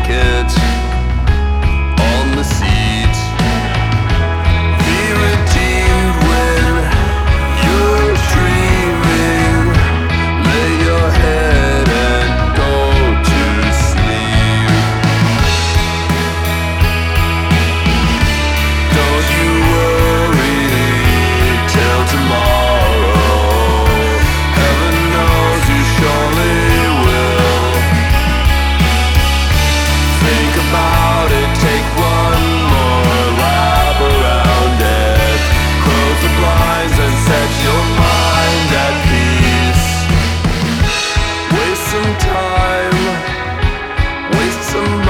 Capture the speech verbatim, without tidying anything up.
blanket on the seat. Be redeemed when you're dreaming. Lay your head and go to sleep. Don't you worry till tomorrow. Heaven knows you surely will. Think about it, take one more lap around it. Close the blinds and set your mind at peace. Waste some time, waste some